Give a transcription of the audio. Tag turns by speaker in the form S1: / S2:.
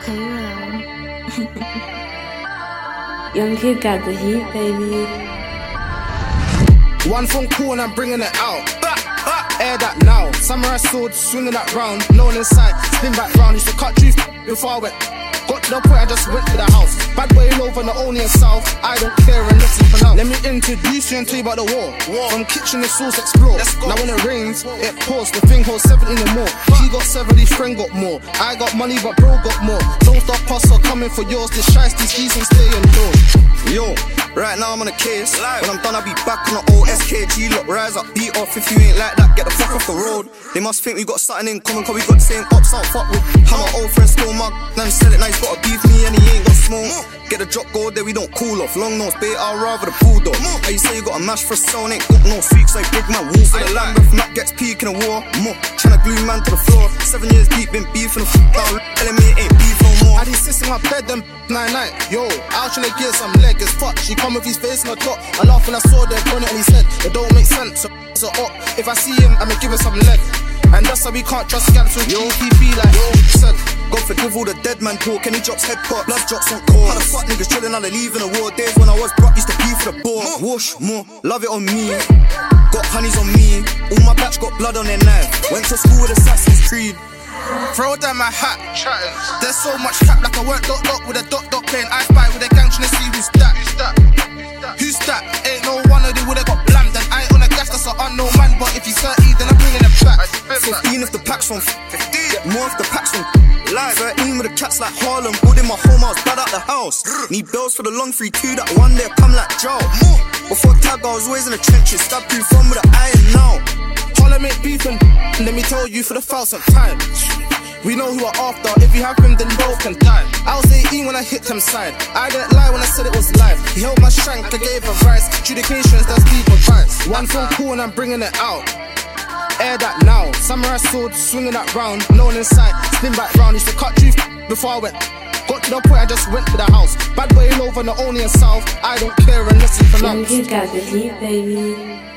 S1: Hello. Young kid got the heat, baby.
S2: One phone call and I'm bringing it out. Air that now. Samurai sword, swinging that round. No one inside, spin back round. Used to cut truth before I went. Got to the point I just went to the house. Bad boy over, not only in south. I don't care and listen for now. Let me introduce you and tell you about the war. From kitchen to sauce explore. Now when it rains, it pours. The thing holds 70 or more. He got 70, friend got more. I got money but bro got more. Don't stop hustle coming for yours. This shiesty season stay indoors.
S3: Yo, right now I'm on a case. When I'm done I'll be back on the old SKG. Look, rise up, beat off. If you ain't like that, get the fuck off the road. They must think we got something in common, cause we got the same ops out fuck with. How my old friend still mug, now sell it, now he's got a beef me and he ain't got smoke. Get the drop go there, we don't cool off. Long nose bait, I'll rather the bulldog. How you say you got a mash for sound, ain't got no freaks like big man. Wolf for the land, if Mac gets peak in a war. Tryna glue man to the floor. 7 years deep, been beefing the down. Telling me it ain't beef no more.
S2: I insist in my bed them night. Yo, out tryna get some leg as fuck. She come with his face in the top. I laugh when I saw the bonnet and he said, it don't make sense. So up, if I see him, I'ma give him some leg. And that's why we can't trust scams with GTP like yo said.
S3: God forgive all the dead man talk, and he drops head pot, blood drops on call. How the fuck niggas chillin', how they leaving the war. Days when I was brought, used to be for the ball. Whoosh, more, love it on me. Got honeys on me, all my batch got blood on their knife. Went to school with Assassin's Creed.
S2: Throw down my hat, chatting. There's so much crap like I work dot with a dot playing I spy with a gang trying to see who's that. Who's that? Ain't no one of them would've got blammed. And I ain't on a gas, that's an unknown man. But if he's 30, then I'm bringing him back.
S3: 15 if the pack's from 15, get more if the pack's from live. 13 with the cats like Harlem. Building my home, I was bad out the house. Need bills for the long 3-2, that one day come like Joe. Before tag, I was always in the trenches. Stab through from with an iron now.
S2: Holla make beefing, let me tell you for the 1000th time. We know who are after, if you have him then both can die. I was 18 when I hit him side. I didn't lie when I said it was live. He held my shank, I gave advice. Adjudications, that's deep advice. One phone call and I'm bringing it out. Air that now. Samurai sword, swinging that round. No one inside, spin back round. Used to cut truth before I went. Got to the point I just went to the house. Bad boy over, not only in south. I don't care and listen for now.
S1: Young kid got the heat, baby.